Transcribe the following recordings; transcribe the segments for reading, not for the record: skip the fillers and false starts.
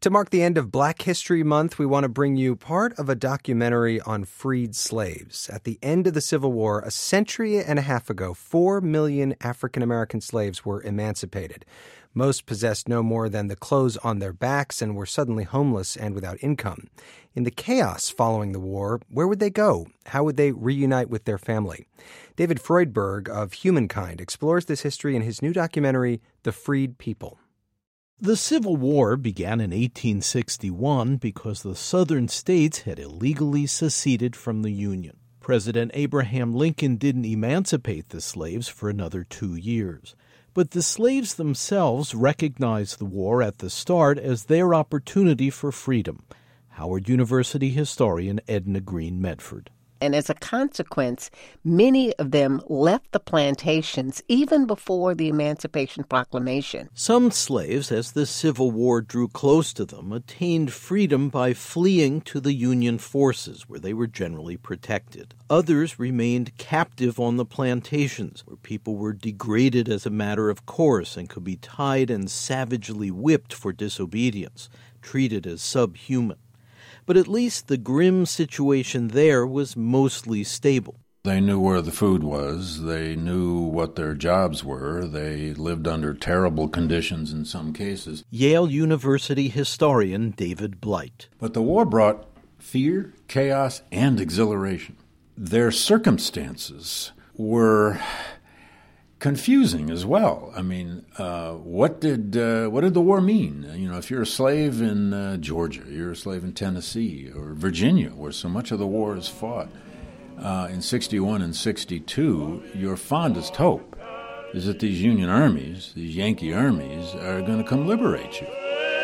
To mark the end of Black History Month, we want to bring you part of a documentary on freed slaves. At the end of the Civil War, a century and a half ago, 4 million African-American slaves were emancipated. Most possessed no more than the clothes on their backs and were suddenly homeless and without income. In the chaos following the war, where would they go? How would they reunite with their family? David Freudberg of Humankind explores this history in his new documentary, The Freed People. The Civil War began in 1861 because the Southern states had illegally seceded from the Union. President Abraham Lincoln didn't emancipate the slaves for another 2 years. But the slaves themselves recognized the war at the start as their opportunity for freedom. Howard University historian Edna Green Medford. And as a consequence, many of them left the plantations even before the Emancipation Proclamation. Some slaves, as the Civil War drew close to them, attained freedom by fleeing to the Union forces, where they were generally protected. Others remained captive on the plantations, where people were degraded as a matter of course and could be tied and savagely whipped for disobedience, treated as subhuman. But at least the grim situation there was mostly stable. They knew where the food was. They knew what their jobs were. They lived under terrible conditions in some cases. Yale University historian David Blight. But the war brought fear, chaos, and exhilaration. Their circumstances were confusing as well. I mean, what did the war mean? You know, if you're a slave in Georgia, you're a slave in Tennessee or Virginia, where so much of the war is fought, in 61 and 62, your fondest hope is that these Union armies, these Yankee armies, are going to come liberate you.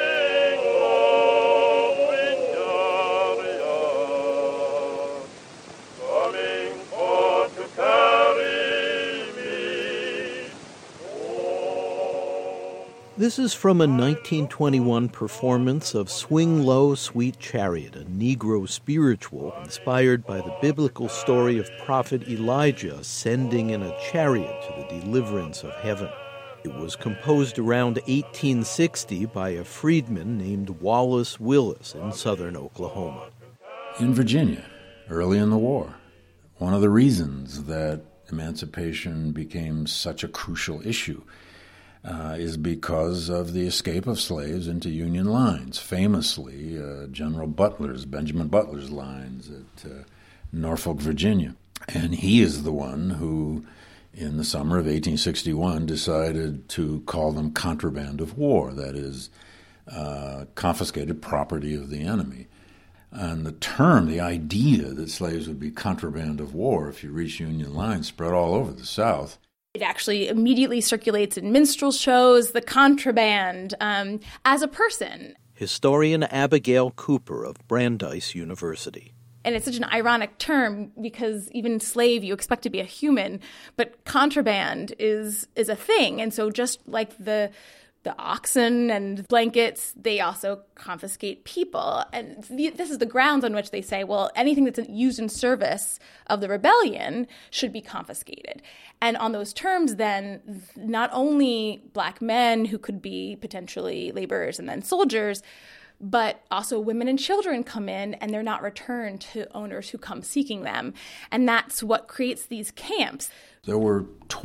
This is from a 1921 performance of Swing Low, Sweet Chariot, a Negro spiritual inspired by the biblical story of prophet Elijah ascending in a chariot to the deliverance of heaven. It was composed around 1860 by a freedman named Wallace Willis in southern Oklahoma. In Virginia, early in the war, one of the reasons that emancipation became such a crucial issue is because of the escape of slaves into Union lines. Famously, Benjamin Butler's lines at Norfolk, Virginia. And he is the one who, in the summer of 1861, decided to call them contraband of war, that is, confiscated property of the enemy. And the idea that slaves would be contraband of war if you reach Union lines spread all over the South. It actually immediately circulates in minstrel shows, the contraband, as a person. Historian Abigail Cooper of Brandeis University. And it's such an ironic term because even slave, you expect to be a human, but contraband is a thing. And so just like the oxen and blankets, they also confiscate people. And this is the grounds on which they say, well, anything that's used in service of the rebellion should be confiscated. And on those terms, then, not only Black men who could be potentially laborers and then soldiers, but also women and children come in and they're not returned to owners who come seeking them. And that's what creates these camps. There were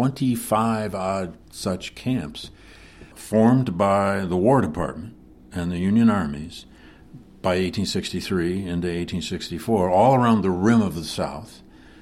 25-odd such camps formed by the War Department and the Union armies by 1863 into 1864, all around the rim of the South.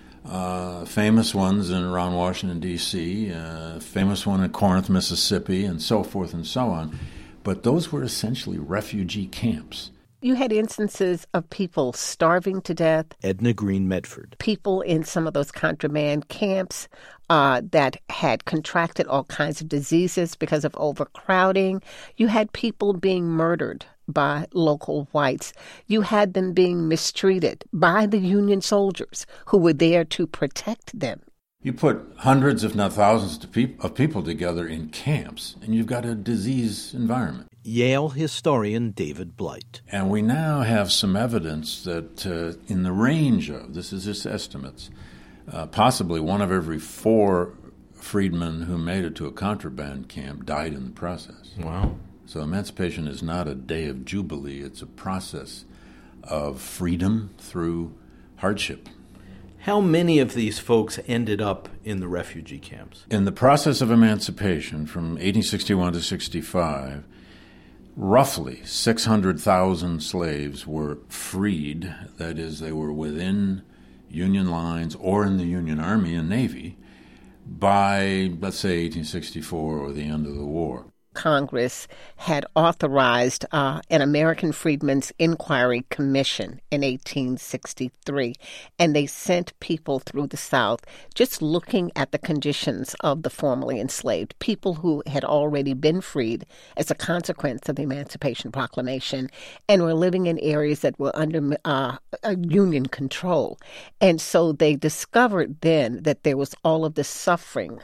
Famous ones around Washington, D.C., famous one in Corinth, Mississippi, and so forth and so on. But those were essentially refugee camps. You had instances of people starving to death. Edna Green Medford. People in some of those contraband camps that had contracted all kinds of diseases because of overcrowding. You had people being murdered by local whites. You had them being mistreated by the Union soldiers who were there to protect them. You put hundreds, if not thousands, of people together in camps, and you've got a disease environment. Yale historian David Blight. And we now have some evidence that in the range of, this is just estimates, possibly one of every 4 freedmen who made it to a contraband camp died in the process. Wow. So emancipation is not a day of jubilee. It's a process of freedom through hardship. How many of these folks ended up in the refugee camps? In the process of emancipation from 1861 to 65, roughly 600,000 slaves were freed. That is, they were within Union lines or in the Union Army and Navy by, let's say, 1864 or the end of the war. Congress had authorized an American Freedmen's Inquiry Commission in 1863, and they sent people through the South just looking at the conditions of the formerly enslaved, people who had already been freed as a consequence of the Emancipation Proclamation and were living in areas that were under Union control. And so they discovered then that there was all of this suffering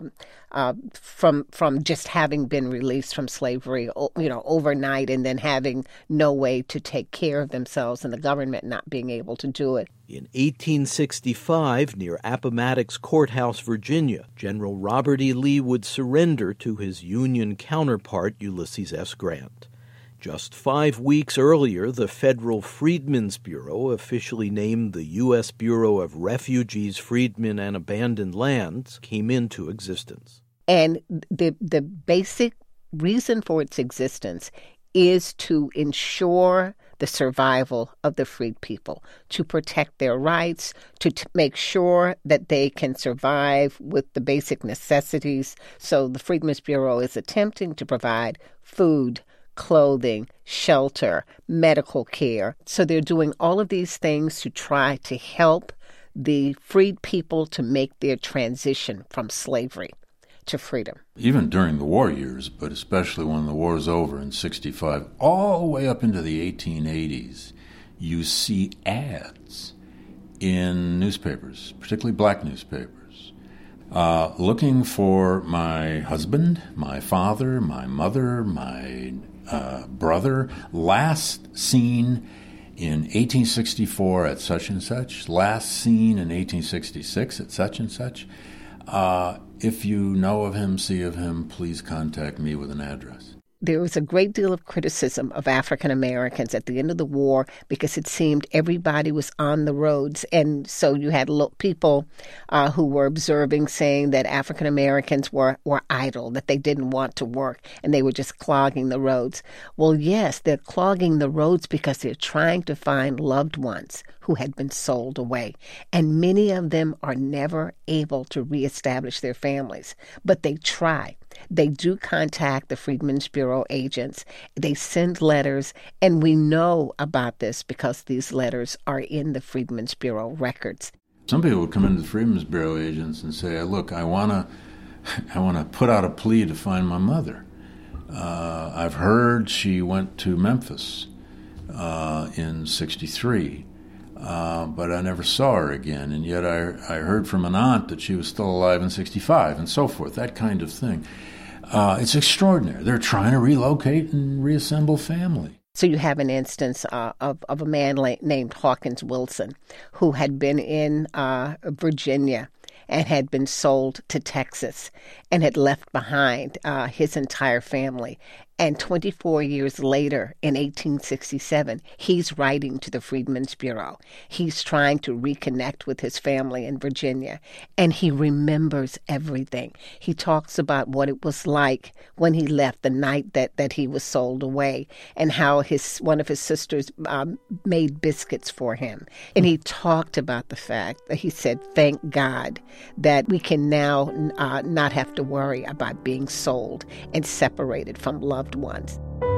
from just having been released from slavery, overnight, and then having no way to take care of themselves and the government not being able to do it. In 1865, near Appomattox Courthouse, Virginia, General Robert E. Lee would surrender to his Union counterpart, Ulysses S. Grant. Just 5 weeks earlier, the Federal Freedmen's Bureau, officially named the U.S. Bureau of Refugees, Freedmen, and Abandoned Lands, came into existence. And the basic reason for its existence is to ensure the survival of the freed people, to protect their rights, to make sure that they can survive with the basic necessities. So the Freedmen's Bureau is attempting to provide food, clothing, shelter, medical care. So they're doing all of these things to try to help the freed people to make their transition from slavery to freedom. Even during the war years, but especially when the war is over in 65, all the way up into the 1880s, you see ads in newspapers, particularly black newspapers, looking for my husband, my father, my mother, my brother, last seen in 1864 at such and such, last seen in 1866 at such and such. If you know of him, see of him, please contact me with an address. There was a great deal of criticism of African Americans at the end of the war because it seemed everybody was on the roads. And so you had people who were observing saying that African Americans were idle, that they didn't want to work, and they were just clogging the roads. Well, yes, they're clogging the roads because they're trying to find loved ones who had been sold away. And many of them are never able to reestablish their families, but they try. They do contact the Freedmen's Bureau agents. They send letters, and we know about this because these letters are in the Freedmen's Bureau records. Some people would come into the Freedmen's Bureau agents and say, look, I want to put out a plea to find my mother. I've heard she went to Memphis in 63. But I never saw her again, and yet I heard from an aunt that she was still alive in 65, and so forth, that kind of thing. It's extraordinary. They're trying to relocate and reassemble family. So you have an instance of a man named Hawkins Wilson who had been in Virginia and had been sold to Texas and had left behind his entire family. And 24 years later, in 1867, he's writing to the Freedmen's Bureau. He's trying to reconnect with his family in Virginia, and he remembers everything. He talks about what it was like when he left the night that he was sold away, and how one of his sisters made biscuits for him. And he talked about the fact that he said, thank God that we can now not have to worry about being sold and separated from loved ones.